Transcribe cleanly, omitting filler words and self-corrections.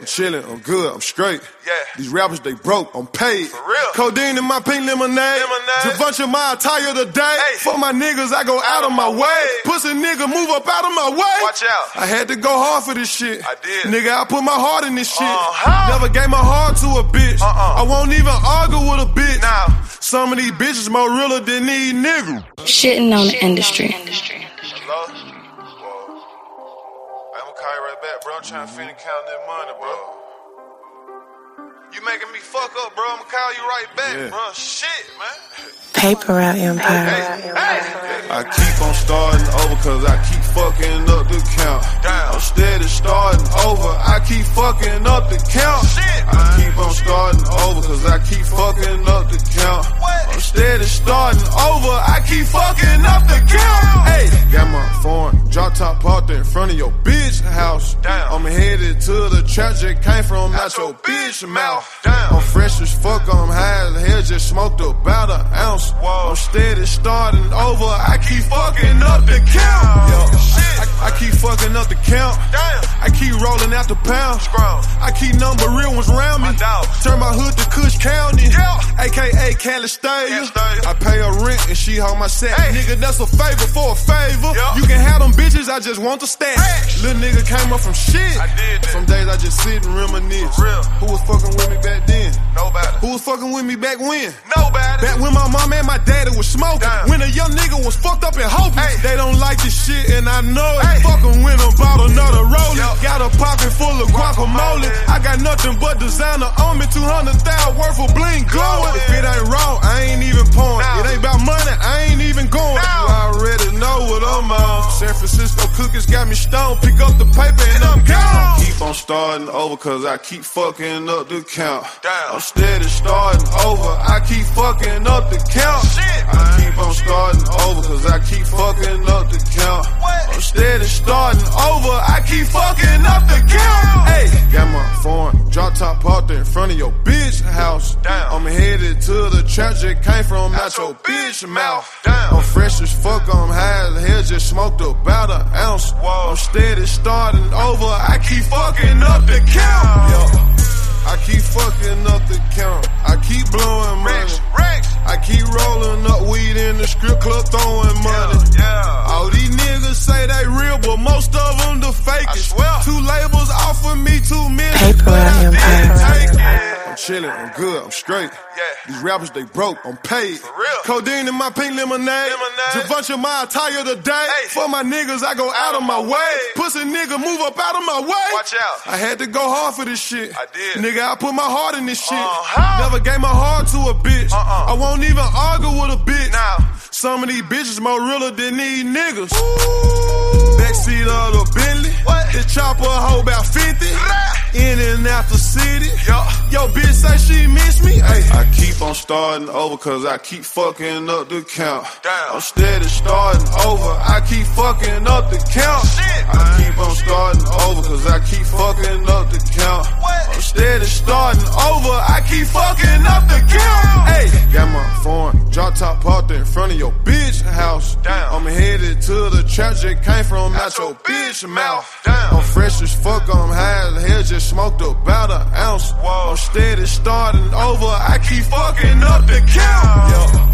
I'm chillin', I'm good, I'm straight. Yeah. These rappers, they broke, I'm paid. For real. Codeine in my pink lemonade. Javoncha my attire today. Hey. For my niggas, I go out of my way. Pussy nigga, move up out of my way. Watch out. I had to go hard for this shit. I did. Nigga, I put my heart in this shit. Uh-huh. Never gave my heart to a bitch. I won't even argue with a bitch. Nah. Some of these bitches more realer than these niggas. Shitting on the industry. Hello? Whoa. I'm gonna call you right back, bro. I'm trying to finish counting that money, bro. You making me fuck up, bro. I'm gonna call you right back, bro. Shit, man. Paper Route Empire. Hey. I keep on starting over cause I keep fucking up the count. Damn. I'm steady starting over, I keep fucking up the count. Shit, I keep on starting over cause I keep fucking up the count. What? I'm steady starting over, I keep fucking up the count. Hey, got my foreign drop top parked in front of your bitch house. Damn. I'm headed to the church that came from out your bitch mouth. Damn. I'm fresh as fuck, I'm high as hell, just smoked about an ounce. Whoa. I'm steady starting over, I keep fucking up the count. Yo, I keep fucking up the count. Damn. I keep rolling out the pound. Scrum. I keep number real ones around me. My dog. Turn my hood to Kush County. Yeah. AKA Calistalia. Calistalia. I pay her rent and she hold my set. Hey. Nigga, that's a favor for a favor. Yeah. You can have them bitches, I just want the stash. Hey. Little nigga came up from shit. I did that. Some days I just sit and reminisce. For real. Who was fucking with me back then? Nobody. Who was fucking with me back when? Nobody. Back when my mom and my daddy was smoking. Damn. When a young nigga was fucked up and hopeless. Hey. They don't like this shit and I know it. Hey. Fucking with them, bought another rolling. Yo. Got a pocket full of guacamole. I got nothing but designer on me. 200,000 worth of bling glowing. If it ain't wrong, I ain't even pouring. No. It ain't about money, I ain't even going. No. You already know what I'm on. San Francisco cookies got me stoned. Pick up the paper and I'm gone. Keep on starting over cause I keep fucking up the count. Damn. I'm steady starting over, I keep fucking up the count. Shit. I keep on starting over cause I keep fucking up the count. What? I'm steady starting over, I keep fucking up the count. Hey, got my foreign drop top parked in front of your bitch house. Damn. I'm headed to the church that came from out your bitch mouth. Damn. I'm fresh as fuck, I'm high as hell, just smoked about an ounce. Whoa. I'm steady starting over, I keep fucking up the count. Yo. I keep fucking up the count. I keep blowing money. Rex. I keep rolling up weed in the strip club throwing money. Yeah. All these niggas say they real, but most of them the fakest. I swear. 2 labels offer me 2 million, Paper but I Route didn't Empire. take it. I'm chillin', I'm good, I'm straight. Yeah. These rappers, they broke, I'm paid. For real. Codeine in my pink lemonade. Javoncha my attire today. Hey. For my niggas, I go out of my way. Pussy nigga, move up out of my way. Watch out. I had to go hard for this shit. I did. Nigga, I put my heart in this shit. Uh-huh. Never gave my heart to a bitch. I won't even argue with a bitch. Nah. Some of these bitches more realer than these niggas. Backseat of the Bentley. What? The chopper hold about 50. In and out the city. Yo, bitch say she miss me. Ay. I keep on starting over cause I keep fucking up the count. Damn. I'm steady starting over, I keep fucking up the count. Shit. I keep on starting over cause I keep fucking up the count. What? I'm steady starting over, I keep fucking up the count. Hey, got my foreign drop top parked in front of your bitch house. Damn. I'm headed to the church that came from out your bitch mouth. Damn. I'm fresh as fuck, I'm high as hell, just smoked about an ounce. Whoa. I'm steady starting over, I keep fucking up the count. Yo.